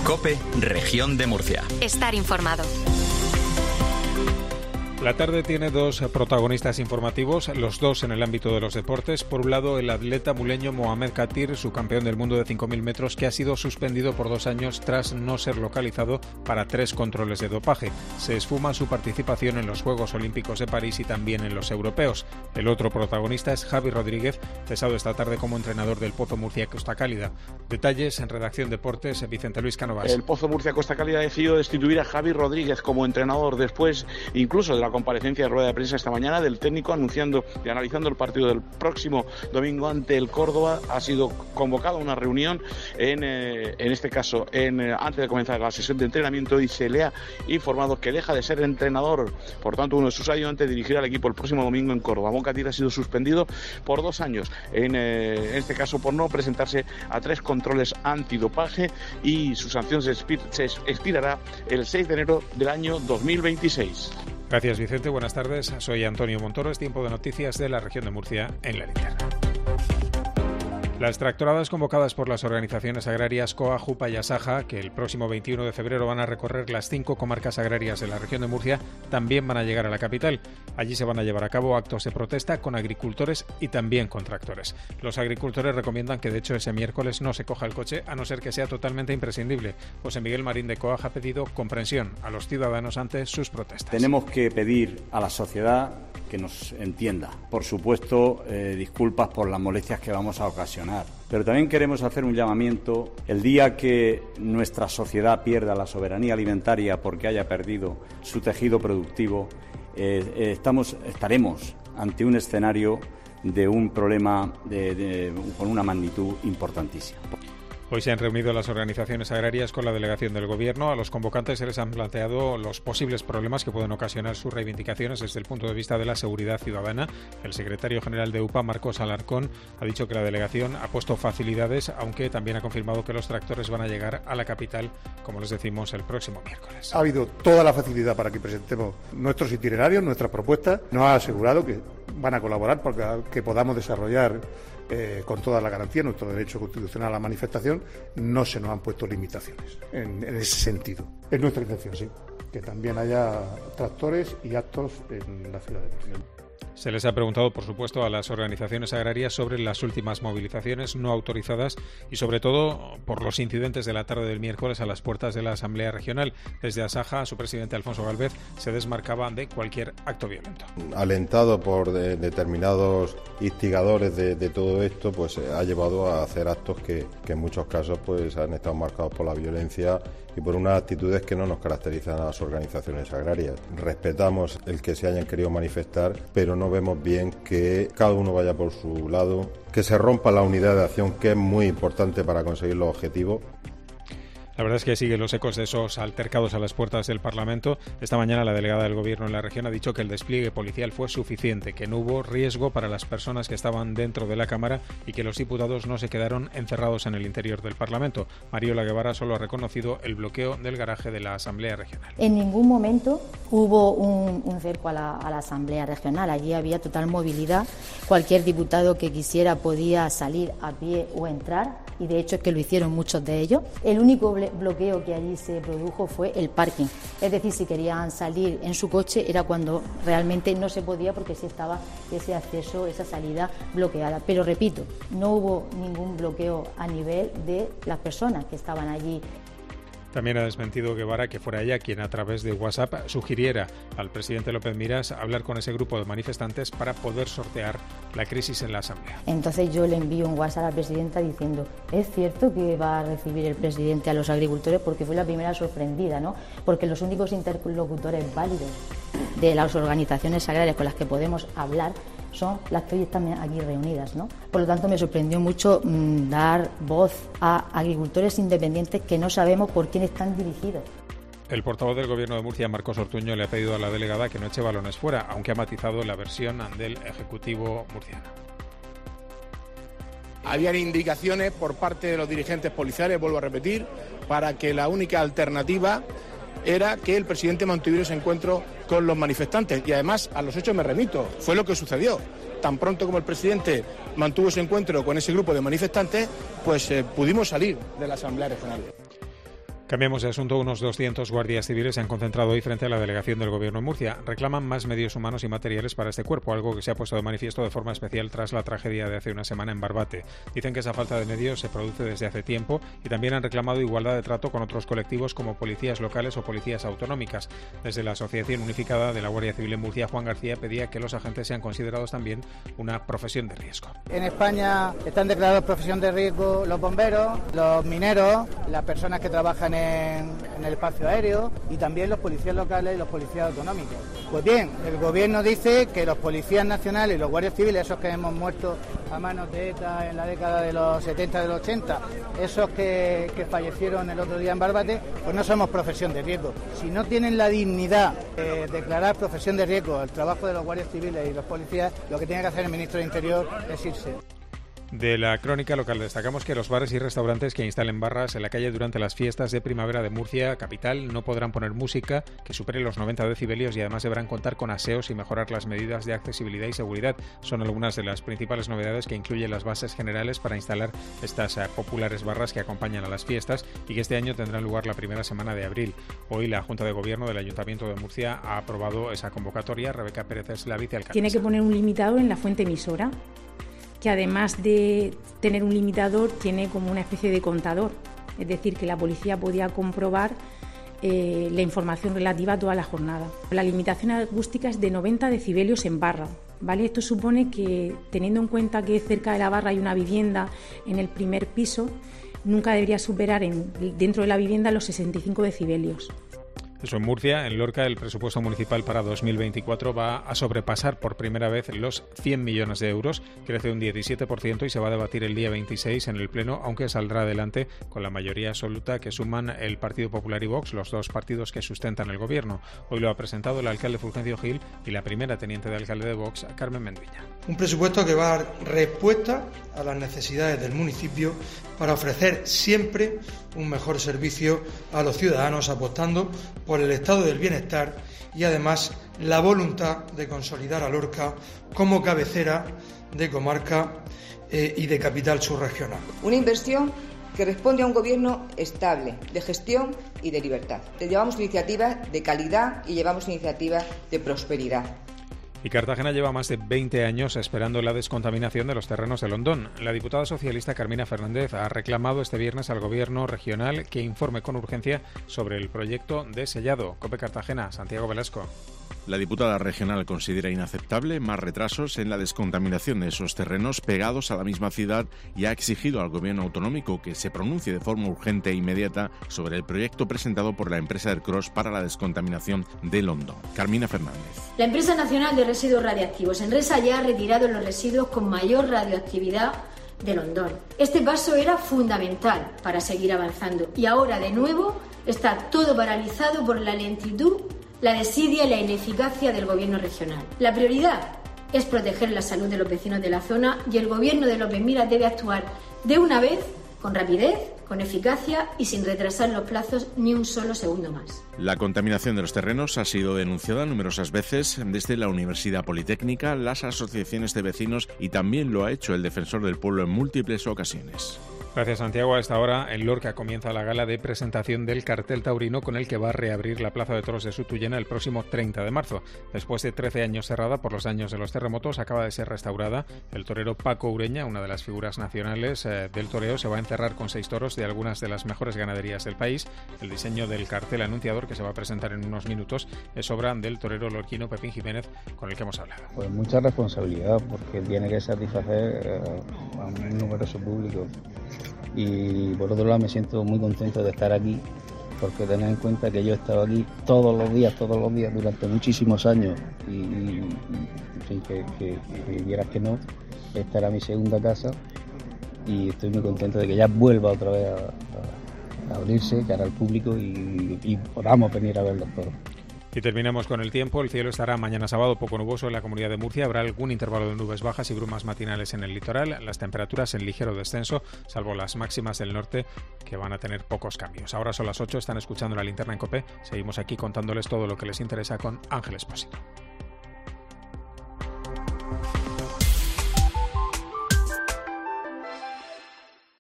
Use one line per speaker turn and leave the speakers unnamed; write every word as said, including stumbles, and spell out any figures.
COPE, Región de Murcia.
Estar informado.
La tarde tiene dos protagonistas informativos, los dos en el ámbito de los deportes. Por un lado, el atleta muleño Mohamed Khatir, su campeón del mundo de cinco mil metros, que ha sido suspendido por dos años tras no ser localizado para tres controles de dopaje. Se esfuma su participación en los Juegos Olímpicos de París y también en los europeos. El otro protagonista es Javi Rodríguez, cesado esta tarde como entrenador del Pozo Murcia Costa Cálida. Detalles en Redacción Deportes, Vicente Luis Cánovas.
El Pozo Murcia Costa Cálida ha decidido destituir a Javi Rodríguez como entrenador después incluso de la comparecencia de rueda de prensa esta mañana del técnico anunciando y analizando el partido del próximo domingo ante el Córdoba. Ha sido convocada una reunión en, eh, en este caso en, eh, antes de comenzar la sesión de entrenamiento, y se le ha informado que deja de ser entrenador. Por tanto, uno de sus ayudantes dirigirá al equipo el próximo domingo en Córdoba. Mohamed Khatir ha sido suspendido por dos años en, eh, en este caso por no presentarse a tres controles antidopaje, y su sanción se, expir se expirará el seis de enero del año dos mil veintiséis.
Gracias, Vicente. Buenas tardes. Soy Antonio Montoro. Es tiempo de noticias de la Región de Murcia en la Linterna. Las tractoradas convocadas por las organizaciones agrarias COA, JUPA y ASAJA, que el próximo veintiuno de febrero van a recorrer las cinco comarcas agrarias de la región de Murcia, también van a llegar a la capital. Allí se van a llevar a cabo actos de protesta con agricultores y también con tractores. Los agricultores recomiendan que de hecho ese miércoles no se coja el coche, a no ser que sea totalmente imprescindible. José Miguel Marín de COA ha pedido comprensión a los ciudadanos ante sus protestas.
Tenemos que pedir a la sociedad que nos entienda. Por supuesto, eh, disculpas por las molestias que vamos a ocasionar. Pero también queremos hacer un llamamiento. El día que nuestra sociedad pierda la soberanía alimentaria porque haya perdido su tejido productivo, eh, eh, estamos, estaremos ante un escenario de un problema de, de, con una magnitud importantísima.
Hoy se han reunido las organizaciones agrarias con la delegación del Gobierno. A los convocantes se les han planteado los posibles problemas que pueden ocasionar sus reivindicaciones desde el punto de vista de la seguridad ciudadana. El secretario general de U P A, Marcos Alarcón, ha dicho que la delegación ha puesto facilidades, aunque también ha confirmado que los tractores van a llegar a la capital, como les decimos, el próximo miércoles.
Ha habido toda la facilidad para que presentemos nuestros itinerarios, nuestras propuestas. Nos ha asegurado que van a colaborar para que podamos desarrollar Eh, con toda la garantía nuestro derecho constitucional a la manifestación. No se nos han puesto limitaciones en, en ese sentido. Es nuestra intención, sí, que también haya tractores y actos en la ciudad de Murcia.
Se les ha preguntado, por supuesto, a las organizaciones agrarias sobre las últimas movilizaciones no autorizadas y, sobre todo, por los incidentes de la tarde del miércoles a las puertas de la Asamblea Regional. Desde ASAJA, su presidente Alfonso Gálvez se desmarcaba de cualquier acto violento.
Alentado por de, determinados instigadores de, de todo esto, pues ha llevado a hacer actos que, que en muchos casos pues han estado marcados por la violencia y por unas actitudes que no nos caracterizan a las organizaciones agrarias. Respetamos el que se hayan querido manifestar, pero no vemos bien que cada uno vaya por su lado, que se rompa la unidad de acción, que es muy importante para conseguir los objetivos.
La verdad es que siguen los ecos de esos altercados a las puertas del Parlamento. Esta mañana la delegada del Gobierno en la región ha dicho que el despliegue policial fue suficiente, que no hubo riesgo para las personas que estaban dentro de la Cámara y que los diputados no se quedaron encerrados en el interior del Parlamento. Mariola Guevara solo ha reconocido el bloqueo del garaje de la Asamblea Regional.
En ningún momento hubo un, un cerco a la, a la Asamblea Regional. Allí había total movilidad. Cualquier diputado que quisiera podía salir a pie o entrar, y de hecho es que lo hicieron muchos de ellos. El único bloqueo que allí se produjo fue el parking, es decir, si querían salir en su coche era cuando realmente no se podía, porque sí estaba ese acceso, esa salida bloqueada. Pero repito, no hubo ningún bloqueo a nivel de las personas que estaban allí.
También ha desmentido Guevara que fuera ella quien a través de WhatsApp sugiriera al presidente López Miras hablar con ese grupo de manifestantes para poder sortear la crisis en la Asamblea.
Entonces yo le envío un WhatsApp a la presidenta diciendo: ¿es cierto que va a recibir el presidente a los agricultores? Porque fue la primera sorprendida, ¿no? Porque los únicos interlocutores válidos de las organizaciones agrarias con las que podemos hablar son las que hoy están aquí reunidas, ¿no? Por lo tanto, me sorprendió mucho mmm, dar voz a agricultores independientes que no sabemos por quién están dirigidos.
El portavoz del Gobierno de Murcia, Marcos Ortuño, le ha pedido a la delegada que no eche balones fuera, aunque ha matizado la versión del Ejecutivo murciano.
Habían indicaciones por parte de los dirigentes policiales, vuelvo a repetir, para que la única alternativa era que el presidente mantuviera ese encuentro con los manifestantes. Y además, a los hechos me remito, fue lo que sucedió. Tan pronto como el presidente mantuvo ese encuentro con ese grupo de manifestantes, pues eh, pudimos salir de la Asamblea Regional.
Cambiamos de asunto. Unos doscientos guardias civiles se han concentrado hoy frente a la delegación del Gobierno en Murcia. Reclaman más medios humanos y materiales para este cuerpo, algo que se ha puesto de manifiesto de forma especial tras la tragedia de hace una semana en Barbate. Dicen que esa falta de medios se produce desde hace tiempo y también han reclamado igualdad de trato con otros colectivos como policías locales o policías autonómicas. Desde la Asociación Unificada de la Guardia Civil en Murcia, Juan García pedía que los agentes sean considerados también una profesión de riesgo.
En España están declarados profesión de riesgo los bomberos, los mineros, las personas que trabajan en En, en el espacio aéreo y también los policías locales y los policías autonómicos. Pues bien, el gobierno dice que los policías nacionales y los guardias civiles, esos que hemos muerto a manos de ETA en la década de los setenta, de los ochenta, esos que, que fallecieron el otro día en Barbate, pues no somos profesión de riesgo. Si no tienen la dignidad de declarar profesión de riesgo el trabajo de los guardias civiles y los policías, lo que tiene que hacer el ministro de Interior es irse.
De la crónica local destacamos que los bares y restaurantes que instalen barras en la calle durante las fiestas de primavera de Murcia capital no podrán poner música que supere los noventa decibelios y además deberán contar con aseos y mejorar las medidas de accesibilidad y seguridad. Son algunas de las principales novedades que incluyen las bases generales para instalar estas uh, populares barras que acompañan a las fiestas y que este año tendrán lugar la primera semana de abril. Hoy la Junta de Gobierno del Ayuntamiento de Murcia ha aprobado esa convocatoria. Rebeca Pérez es la vicealcaldesa.
Tiene que poner un limitador en la fuente emisora, que además de tener un limitador tiene como una especie de contador, es decir, que la policía podía comprobar eh, la información relativa a toda la jornada. La limitación acústica es de noventa decibelios en barra, ¿vale? Esto supone que, teniendo en cuenta que cerca de la barra hay una vivienda en el primer piso, nunca debería superar en, dentro de la vivienda los sesenta y cinco decibelios.
Eso en Murcia. En Lorca, el presupuesto municipal para dos mil veinticuatro va a sobrepasar por primera vez los cien millones de euros, crece un diecisiete por ciento y se va a debatir el día veintiséis en el Pleno, aunque saldrá adelante con la mayoría absoluta que suman el Partido Popular y Vox, los dos partidos que sustentan el gobierno. Hoy lo ha presentado el alcalde Fulgencio Gil y la primera teniente de alcalde de Vox, Carmen Menduiña.
Un presupuesto que va a dar respuesta a las necesidades del municipio para ofrecer siempre un mejor servicio a los ciudadanos, apostando por el estado del bienestar y además la voluntad de consolidar a Lorca como cabecera de comarca eh, y de capital subregional.
Una inversión que responde a un gobierno estable, de gestión y de libertad. Llevamos iniciativas de calidad y llevamos iniciativas de prosperidad.
Y Cartagena lleva más de veinte años esperando la descontaminación de los terrenos de Londón. La diputada socialista Carmina Fernández ha reclamado este viernes al gobierno regional que informe con urgencia sobre el proyecto de sellado. COPE Cartagena, Santiago Velasco.
La diputada regional considera inaceptable más retrasos en la descontaminación de esos terrenos pegados a la misma ciudad y ha exigido al gobierno autonómico que se pronuncie de forma urgente e inmediata sobre el proyecto presentado por la empresa Ercros para la descontaminación de Londón. Carmina Fernández.
La empresa nacional de residuos radiactivos, Enresa, ya ha retirado los residuos con mayor radioactividad de Londón. Este paso era fundamental para seguir avanzando y ahora de nuevo está todo paralizado por la lentitud, la desidia y la ineficacia del gobierno regional. La prioridad es proteger la salud de los vecinos de la zona y el gobierno de López Miras debe actuar de una vez, con rapidez, con eficacia y sin retrasar los plazos ni un solo segundo más.
La contaminación de los terrenos ha sido denunciada numerosas veces desde la Universidad Politécnica, las asociaciones de vecinos y también lo ha hecho el Defensor del Pueblo en múltiples ocasiones.
Gracias, Santiago. A esta hora en Lorca comienza la gala de presentación del cartel taurino con el que va a reabrir la Plaza de Toros de Sutuyena el próximo treinta de marzo. Después de trece años cerrada por los daños de los terremotos, acaba de ser restaurada. El torero Paco Ureña, una de las figuras nacionales eh, del toreo, se va a encerrar con seis toros de algunas de las mejores ganaderías del país. El diseño del cartel anunciador, que se va a presentar en unos minutos, es obra del torero lorquino Pepín Jiménez, con el que hemos hablado.
Pues mucha responsabilidad, porque tiene que satisfacer eh, a un numeroso público. Y por otro lado me siento muy contento de estar aquí, porque tened en cuenta que yo he estado aquí todos los días, todos los días durante muchísimos años y, y, y que, que, que quieras que no, esta era mi segunda casa y estoy muy contento de que ya vuelva otra vez a, a, a abrirse cara al público y, y podamos venir a ver los toros.
Y terminamos con el tiempo. El cielo estará mañana sábado poco nuboso en la Comunidad de Murcia. Habrá algún intervalo de nubes bajas y brumas matinales en el litoral. Las temperaturas en ligero descenso, salvo las máximas del norte, que van a tener pocos cambios. Ahora son las ocho, están escuchando La Linterna en COPE. Seguimos aquí contándoles todo lo que les interesa con Ángel Espósito.